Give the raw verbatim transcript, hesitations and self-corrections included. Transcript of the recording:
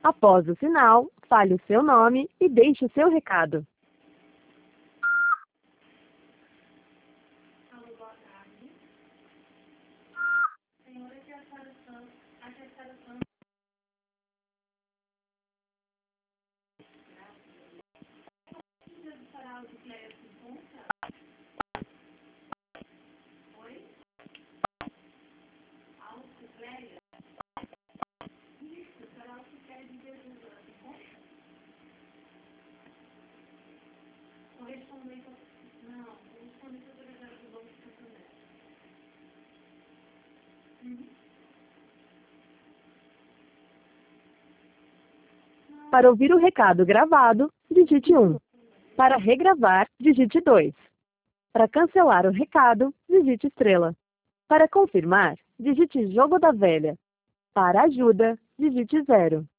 Após o sinal, fale o seu nome e deixe o seu recado. Alô, boa tarde. Senhora, aqui é a Sara Santos. Aqui é a Sara Santos. Precisa do sarau de Cléia se encontra? Oi? Alto, Cléia? Isso, sarau de Cléia de Jesus, ela se encontra? Correspondente ao... Não, correspondente ao delegado do Banco de Santander. Uhum. Para ouvir o recado gravado, digite um. Para regravar, digite dois. Para cancelar o recado, digite estrela. Para confirmar, digite jogo da velha. Para ajuda, digite zero.